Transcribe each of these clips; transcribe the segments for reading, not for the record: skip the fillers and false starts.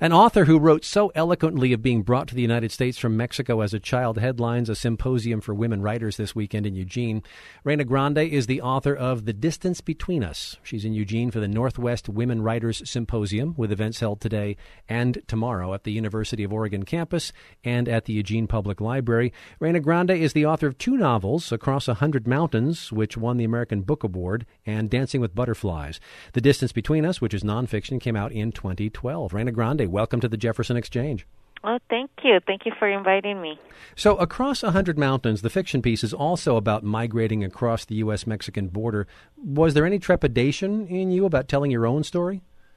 An author who wrote so eloquently of being brought to the United States from Mexico as a child headlines a symposium for women writers this weekend in Eugene. Reyna Grande is the author of The Distance Between Us. She's in Eugene for the Northwest Women Writers Symposium, with events held today and tomorrow at the University of Oregon campus and at the Eugene Public Library. Reyna Grande is the author of two novels, Across 100 Mountains, which won the American Book Award, and Dancing with Butterflies. The Distance Between Us, which is nonfiction, came out in 2012. Reyna Grande, welcome to the Jefferson Exchange. Well, thank you. Thank you for inviting me. So, Across 100 Mountains, the fiction piece, is also about migrating across the U.S.-Mexican border. Was there any trepidation in you about telling your own story?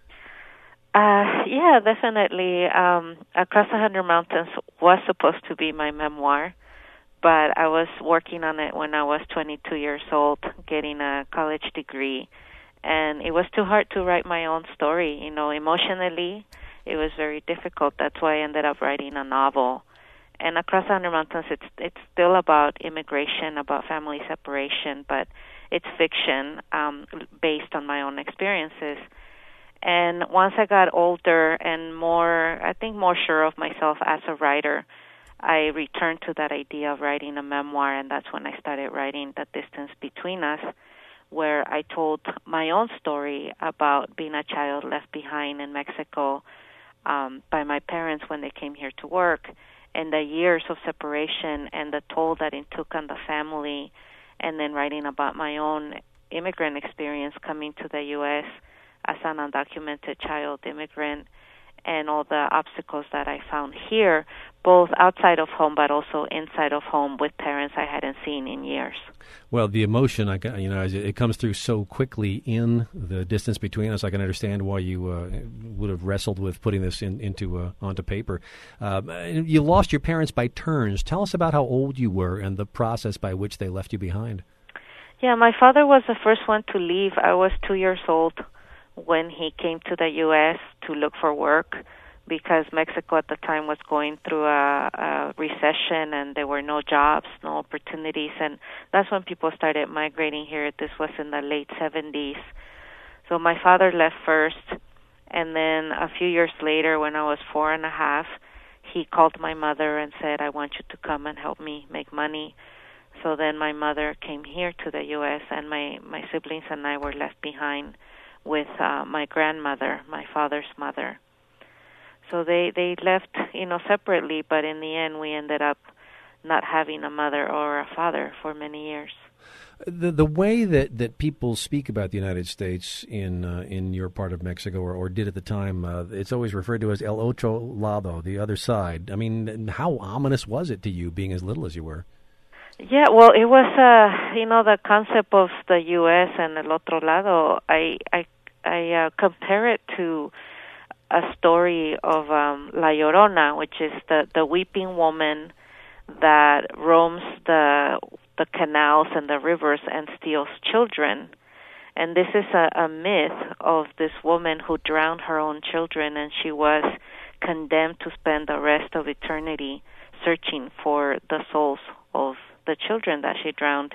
Yeah, definitely. Across 100 Mountains was supposed to be my memoir, but I was working on it when I was 22 years old, getting a college degree, and it was too hard to write my own story. You know, emotionally, it was very difficult. That's why I ended up writing a novel. And Across 100 Mountains, it's still about immigration, about family separation, but it's fiction based on my own experiences. And once I got older and more sure of myself as a writer, I returned to that idea of writing a memoir, and that's when I started writing The Distance Between Us, where I told my own story about being a child left behind in Mexico by my parents when they came here to work, and the years of separation and the toll that it took on the family, and then writing about my own immigrant experience coming to the U.S. as an undocumented child immigrant, and all the obstacles that I found here, both outside of home but also inside of home with parents I hadn't seen in years. Well, the emotion, it comes through so quickly in The Distance Between Us. I can understand why you would have wrestled with putting this onto paper. You lost your parents by turns. Tell us about how old you were and the process by which they left you behind. Yeah, my father was the first one to leave. I was 2 years old when he came to the U.S. to look for work, because Mexico at the time was going through a recession and there were no jobs, no opportunities, and that's when people started migrating here. This was in the late 70s. So my father left first, and then a few years later, when I was 4 and a half, he called my mother and said, "I want you to come and help me make money." So then my mother came here to the U.S., and my siblings and I were left behind with my grandmother, my father's mother. So they left, separately, but in the end we ended up not having a mother or a father for many years. The way that people speak about the United States in your part of Mexico, or did at the time, it's always referred to as El Otro Lado, the other side. I mean, how ominous was it to you, being as little as you were? Yeah, well, it was, the concept of the U.S. and El Otro Lado. I compare it to a story of La Llorona, which is the weeping woman that roams the canals and the rivers and steals children. And this is a myth of this woman who drowned her own children, and she was condemned to spend the rest of eternity searching for the souls of the children that she drowned.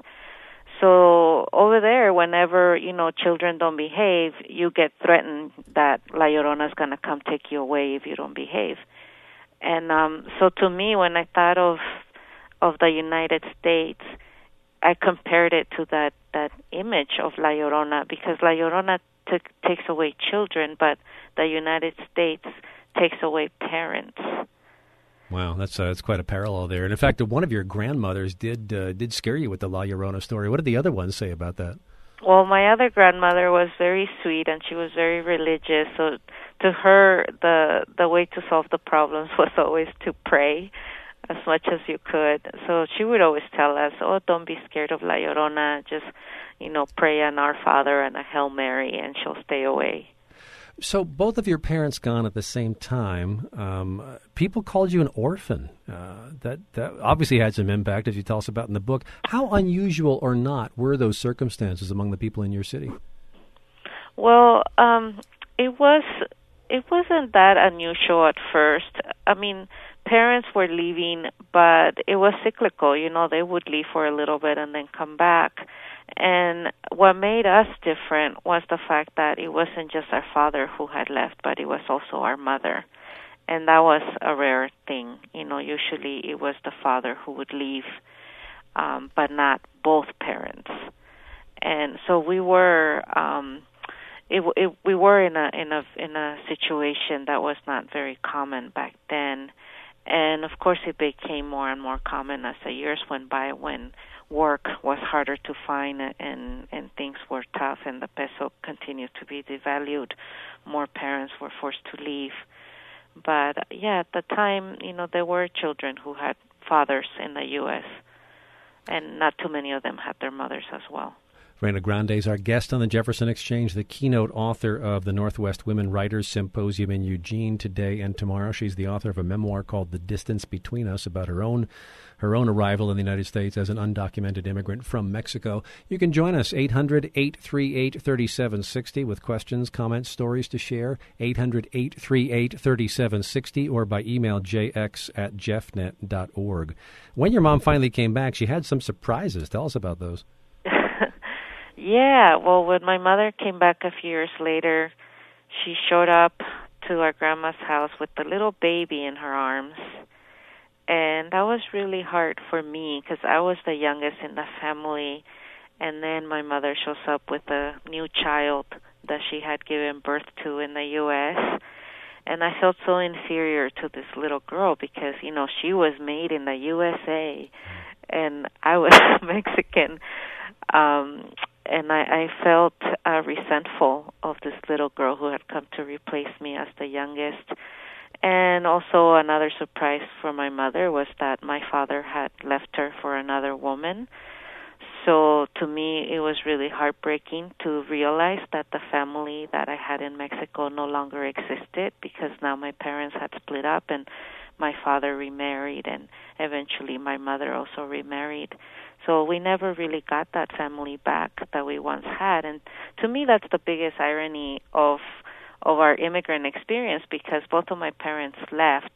So over there, whenever, children don't behave, you get threatened that La Llorona is going to come take you away if you don't behave. And so to me, when I thought of the United States, I compared it to that image of La Llorona, because La Llorona takes away children, but the United States takes away parents. Wow, that's quite a parallel there. And in fact, one of your grandmothers did scare you with the La Llorona story. What did the other ones say about that? Well, my other grandmother was very sweet, and she was very religious. So to her, the way to solve the problems was always to pray as much as you could. So she would always tell us, "Oh, don't be scared of La Llorona. Just, pray an Our Father and a Hail Mary, and she'll stay away." So both of your parents gone at the same time. People called you an orphan. That obviously had some impact, as you tell us about in the book. How unusual or not were those circumstances among the people in your city? Well, it wasn't that unusual at first. I mean, parents were leaving, but it was cyclical. They would leave for a little bit and then come back. And what made us different was the fact that it wasn't just our father who had left, but it was also our mother. And that was a rare thing. Usually it was the father who would leave, but not both parents. And so we were we were in a situation that was not very common back then. And of course it became more and more common as the years went by, when work was harder to find and things were tough and the peso continued to be devalued. More parents were forced to leave. But at the time, there were children who had fathers in the U.S., and not too many of them had their mothers as well. Reyna Grande is our guest on the Jefferson Exchange, the keynote author of the Northwest Women Writers Symposium in Eugene today and tomorrow. She's the author of a memoir called The Distance Between Us, about her own arrival in the United States as an undocumented immigrant from Mexico. You can join us, 800-838-3760, with questions, comments, stories to share, 800-838-3760, or by email jx@jeffnet.org. When your mom finally came back, she had some surprises. Tell us about those. Yeah, well, when my mother came back a few years later, she showed up to our grandma's house with the little baby in her arms. And that was really hard for me because I was the youngest in the family. And then my mother shows up with a new child that she had given birth to in the U.S. And I felt so inferior to this little girl because, she was made in the USA and I was Mexican. And I felt resentful of this little girl who had come to replace me as the youngest. And also another surprise for my mother was that my father had left her for another woman. So to me, it was really heartbreaking to realize that the family that I had in Mexico no longer existed, because now my parents had split up and my father remarried, and eventually my mother also remarried. So we never really got that family back that we once had. And to me, that's the biggest irony of our immigrant experience, because both of my parents left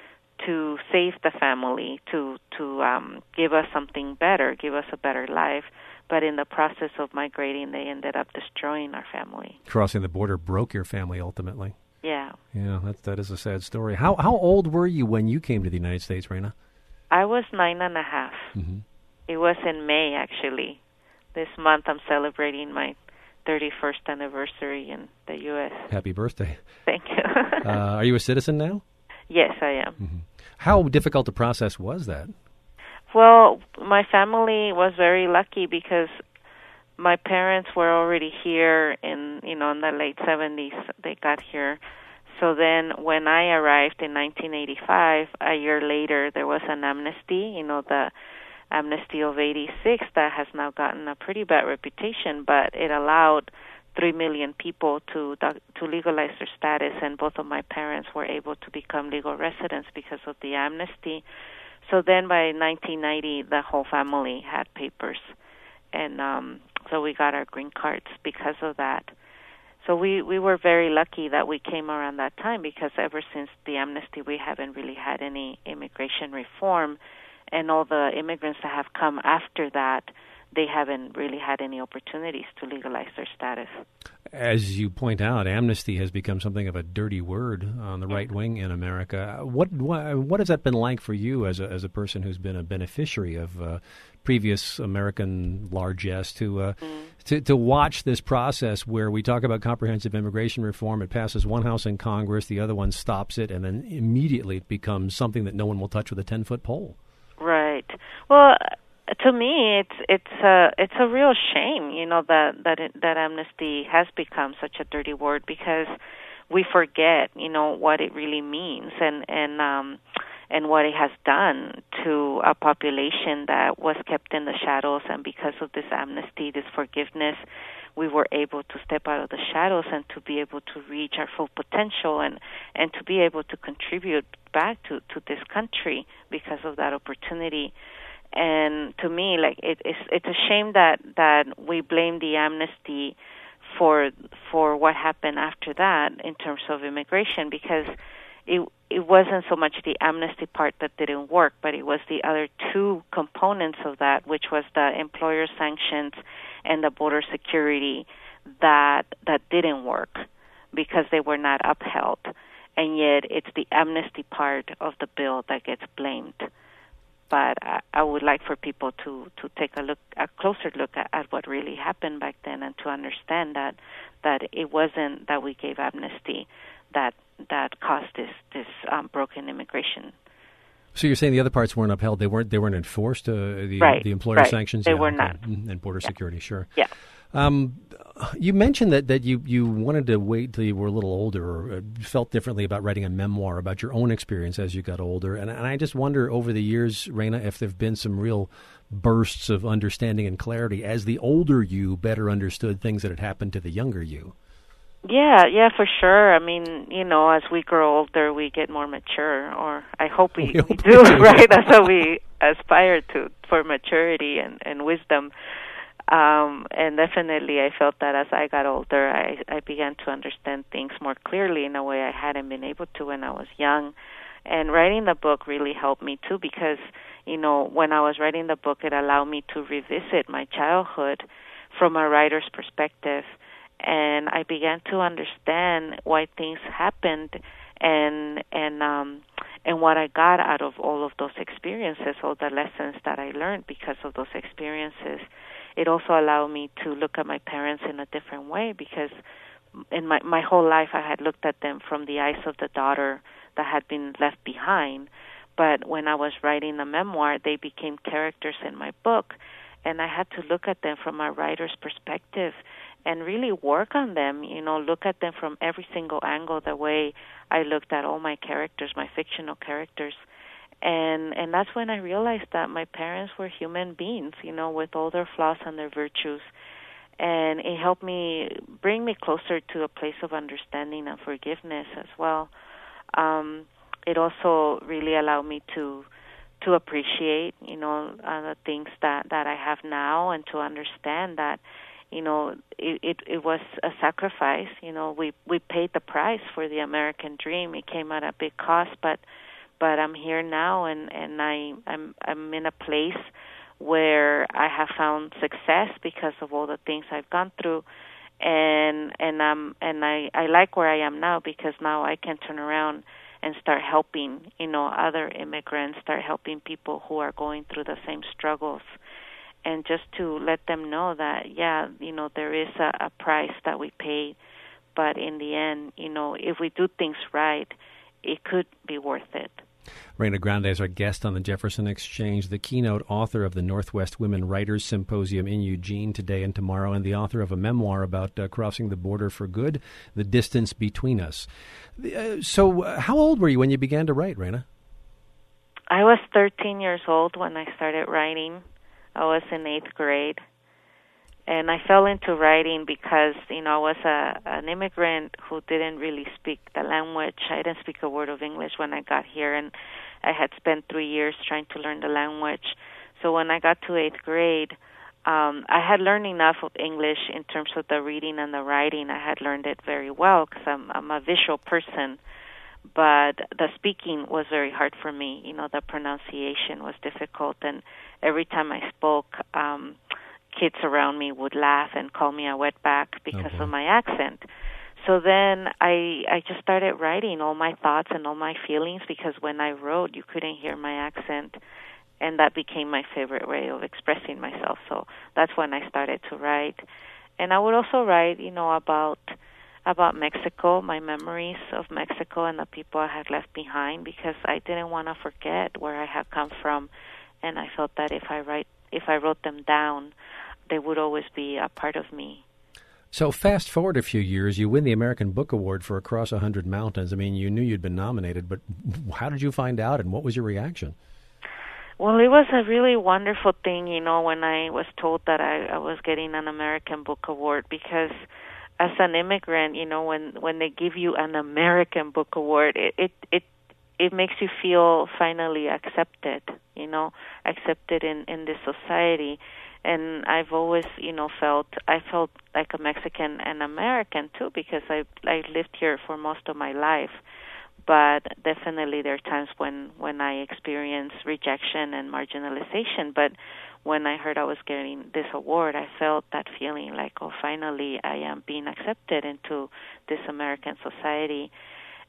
to save the family, to give us something better, give us a better life. But in the process of migrating, they ended up destroying our family. Crossing the border broke your family ultimately. Yeah. Yeah, that is a sad story. How old were you when you came to the United States, Reyna? I was 9.5. Mm-hmm. It was in May, actually. This month I'm celebrating my 31st anniversary in the U.S. Happy birthday. Thank you. Are you a citizen now? Yes, I am. Mm-hmm. How difficult a process was that? Well, my family was very lucky because my parents were already here in the late 70s. They got here. So then when I arrived in 1985, a year later, there was an amnesty, the Amnesty of 86 that has now gotten a pretty bad reputation, but it allowed 3 million people to legalize their status, and both of my parents were able to become legal residents because of the amnesty. So then by 1990, the whole family had papers, and so we got our green cards because of that. So we were very lucky that we came around that time, because ever since the amnesty, we haven't really had any immigration reform. And all the immigrants that have come after that, they haven't really had any opportunities to legalize their status. As you point out, amnesty has become something of a dirty word on the right wing in America. What has that been like for you as a person who's been a beneficiary of previous American largesse to watch this process where we talk about comprehensive immigration reform? It passes one house in Congress, the other one stops it, and then immediately it becomes something that no one will touch with a 10-foot pole. Right. Well, to me, it's a real shame, that amnesty has become such a dirty word, because we forget, what it really means and what it has done to a population that was kept in the shadows. And because of this amnesty, this forgiveness, we were able to step out of the shadows and to be able to reach our full potential and to be able to contribute back to this country because of that opportunity. And to me, it's a shame that we blame the amnesty for what happened after that in terms of immigration, because it wasn't so much the amnesty part that didn't work, but it was the other two components of that, which was the employer sanctions and the border security that didn't work because they were not upheld. and yet it's the amnesty part of the bill that gets blamed. But I would like for people to take a closer look at what really happened back then, and to understand that it wasn't that we gave amnesty that caused this broken immigration. So you're saying the other parts weren't upheld? They weren't enforced? The employer sanctions? They were not. And border security, sure. Yeah. You mentioned that you wanted to wait till you were a little older, or felt differently about writing a memoir about your own experience as you got older. And I just wonder, over the years, Reina, if there have been some real bursts of understanding and clarity as the older you better understood things that had happened to the younger you. Yeah, for sure. I mean, as we grow older, we get more mature, or I hope we do, right? That's what we aspire to, for maturity and wisdom. And definitely I felt that as I got older, I began to understand things more clearly in a way I hadn't been able to when I was young. And writing the book really helped me too, because, when I was writing the book, it allowed me to revisit my childhood from a writer's perspective. And I began to understand why things happened and what I got out of all of those experiences, all the lessons that I learned because of those experiences. It also allowed me to look at my parents in a different way, because in my whole life I had looked at them from the eyes of the daughter that had been left behind. But when I was writing the memoir, they became characters in my book, and I had to look at them from a writer's perspective and really work on them, look at them from every single angle, the way I looked at all my characters, my fictional characters. And that's when I realized that my parents were human beings, with all their flaws and their virtues. And it helped me bring me closer to a place of understanding and forgiveness as well. It also really allowed me to appreciate, the things that I have now, and to understand that, it was a sacrifice. We paid the price for the American dream. It came at a big cost, but I'm here now, and I'm in a place where I have found success because of all the things I've gone through, and I like where I am now, because now I can turn around and start helping other immigrants, start helping people who are going through the same struggles, and just to let them know that there is a price that we pay, but in the end, if we do things right, it could be worth it. Reina Grande is our guest on the Jefferson Exchange, the keynote author of the Northwest Women Writers Symposium in Eugene today and tomorrow, and the author of a memoir about crossing the border for good, The Distance Between Us. So how old were you when you began to write, Reina? I was 13 years old when I started writing. I was in 8th grade. And I fell into writing because, I was an immigrant who didn't really speak the language. I didn't speak a word of English when I got here, and I had spent 3 years trying to learn the language. So when I got to 8th grade, I had learned enough of English in terms of the reading and the writing. I had learned it very well because I'm a visual person. But the speaking was very hard for me. The pronunciation was difficult, and every time I spoke, kids around me would laugh and call me a wetback because of my accent. So then I just started writing all my thoughts and all my feelings, because when I wrote, you couldn't hear my accent, and that became my favorite way of expressing myself. So that's when I started to write. And I would also write, about Mexico, my memories of Mexico and the people I had left behind, because I didn't want to forget where I had come from, and I felt that if I wrote them down, they would always be a part of me. So fast forward a few years, you win the American Book Award for Across 100 Mountains. I mean, you knew you'd been nominated, but how did you find out, and what was your reaction? Well, it was a really wonderful thing, when I was told that I was getting an American Book Award, because as an immigrant, when they give you an American Book Award, it makes you feel finally accepted, accepted in this society. And I've always, felt like a Mexican and American too, because I lived here for most of my life. But definitely there are times when I experience rejection and marginalization. But when I heard I was getting this award, I felt that feeling like, oh, finally I am being accepted into this American society.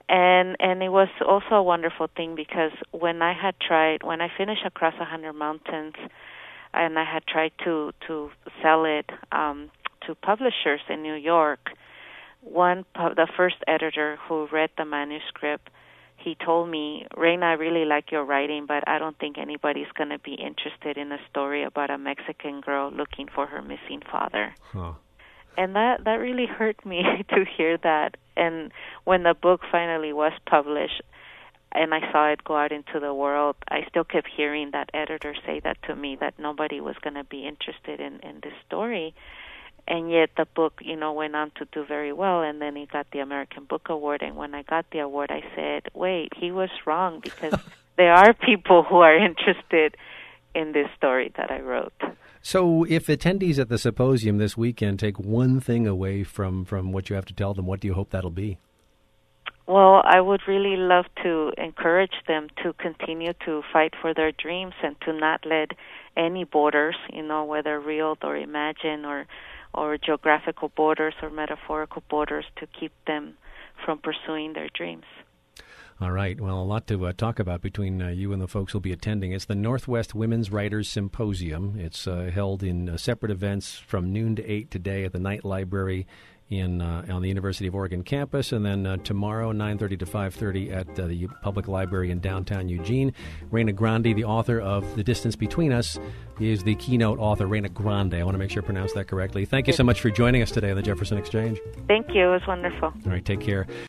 And it was also a wonderful thing because when I finished Across 100 Mountains, and I had tried to sell it to publishers in New York, the first editor who read the manuscript, he told me, Reina, I really like your writing, but I don't think anybody's going to be interested in a story about a Mexican girl looking for her missing father. Huh. And that really hurt me to hear that. And when the book finally was published and I saw it go out into the world, I still kept hearing that editor say that to me, that nobody was going to be interested in this story. And yet the book, went on to do very well, and then it got the American Book Award. And when I got the award, I said, wait, he was wrong, because there are people who are interested in this story that I wrote. So if attendees at the symposium this weekend take one thing away from what you have to tell them, what do you hope that'll be? Well, I would really love to encourage them to continue to fight for their dreams and to not let any borders, whether real or imagined or geographical borders or metaphorical borders, to keep them from pursuing their dreams. All right. Well, a lot to talk about between you and the folks who'll be attending. It's the Northwest Women's Writers Symposium. It's held in separate events from noon to 8 today at the Knight Library on the University of Oregon campus, and then tomorrow 9:30 to 5:30 at the Public Library in downtown Eugene. Reina Grande, the author of The Distance Between Us, is the keynote author. Reina Grande, I want to make sure I pronounce that correctly. Thank you so much for joining us today on the Jefferson Exchange. Thank you. It was wonderful. All right, take care.